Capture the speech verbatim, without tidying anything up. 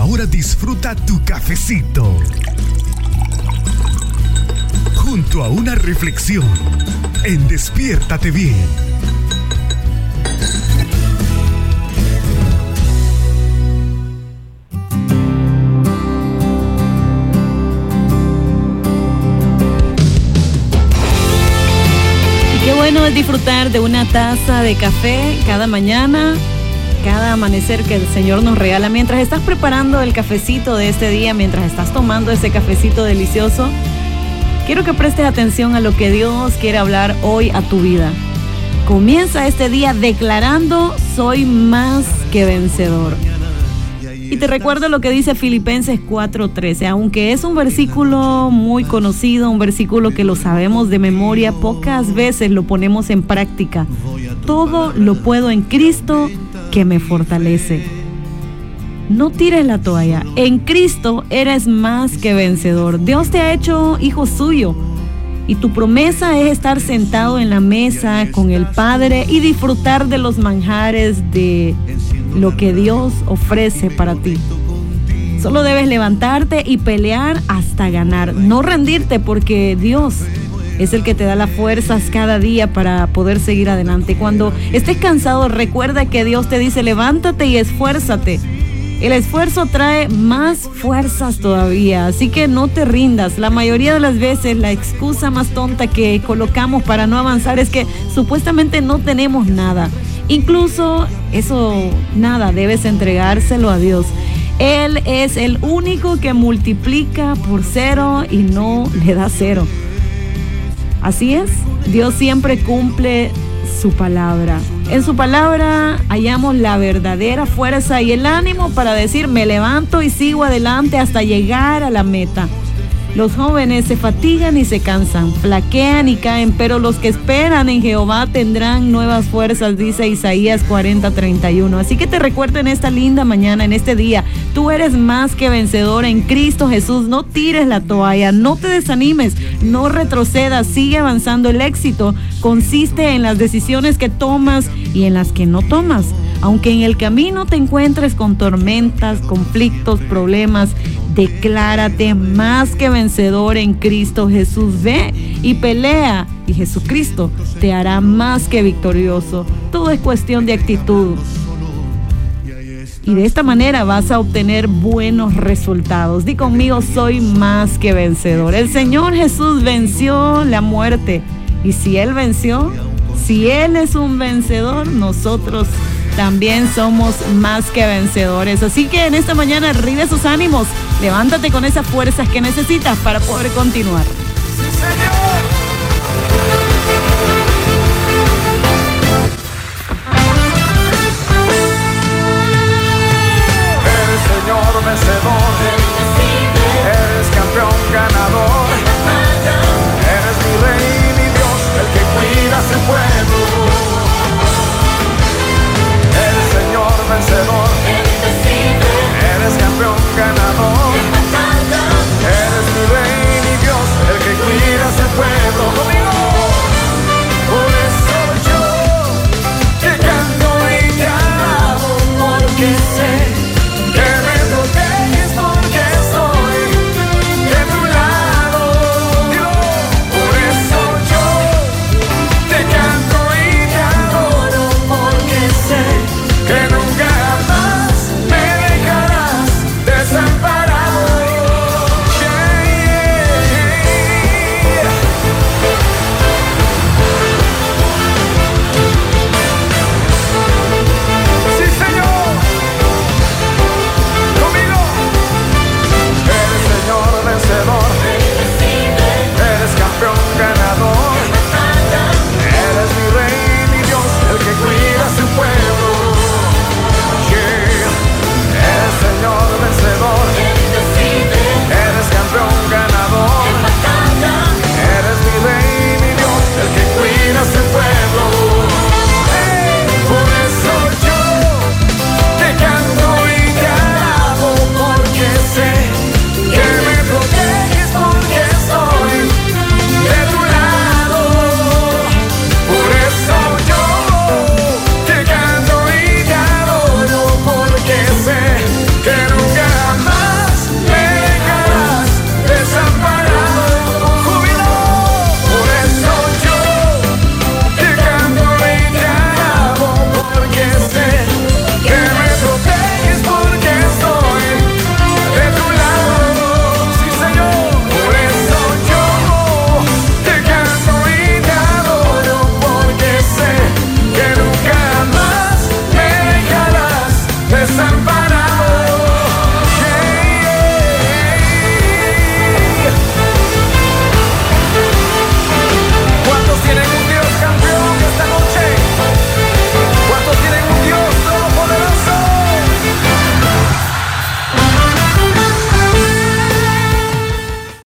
Ahora disfruta tu cafecito junto a una reflexión en Despiértate Bien. Qué bueno es disfrutar de una taza de café cada mañana, cada amanecer que el Señor nos regala. Mientras estás preparando el cafecito de este día, mientras estás tomando ese cafecito delicioso, quiero que prestes atención a lo que Dios quiere hablar hoy a tu vida. Comienza este día declarando: soy más que vencedor. Y te recuerdo lo que dice Filipenses cuatro trece, aunque es un versículo muy conocido, un versículo que lo sabemos de memoria, pocas veces lo ponemos en práctica. Todo lo puedo en Cristo que me fortalece. No tires la toalla. En Cristo eres más que vencedor. Dios te ha hecho hijo suyo y tu promesa es estar sentado en la mesa con el Padre y disfrutar de los manjares de lo que Dios ofrece para ti. Solo debes levantarte y pelear hasta ganar. No rendirte, porque Dios es el que te da las fuerzas cada día para poder seguir adelante. Cuando estés cansado, recuerda que Dios te dice: levántate y esfuérzate. El esfuerzo trae más fuerzas todavía, así que no te rindas. La mayoría de las veces la excusa más tonta que colocamos para no avanzar es que supuestamente no tenemos nada. Incluso eso, nada, debes entregárselo a Dios. Él es el único que multiplica por cero y no le da cero. Así es, Dios siempre cumple su palabra. En su palabra hallamos la verdadera fuerza y el ánimo para decir: me levanto y sigo adelante hasta llegar a la meta. Los jóvenes se fatigan y se cansan, flaquean y caen, pero los que esperan en Jehová tendrán nuevas fuerzas, dice Isaías cuarenta treinta y uno. Así que te recuerdo en esta linda mañana, en este día, tú eres más que vencedor en Cristo Jesús. No tires la toalla, no te desanimes, no retrocedas, sigue avanzando. El éxito consiste en las decisiones que tomas y en las que no tomas. Aunque en el camino te encuentres con tormentas, conflictos, problemas, declárate más que vencedor en Cristo Jesús. Ve y pelea y Jesucristo te hará más que victorioso. Todo es cuestión de actitud. Y de esta manera vas a obtener buenos resultados. Di conmigo: soy más que vencedor. El Señor Jesús venció la muerte. Y si Él venció, si Él es un vencedor, nosotros también somos más que vencedores. Así que en esta mañana ríe sus ánimos, levántate con esas fuerzas que necesitas para poder continuar. ¡Sí, Señor! Eres Señor vencedor, eres campeón ganador, eres mi rey, mi Dios, el que cuida a su pueblo. Señor vencedor, eres campeón ganador, eres mi rey, mi Dios, el que cuida a su pueblo. Conmigo, por eso yo te canto y te alabo, porque sé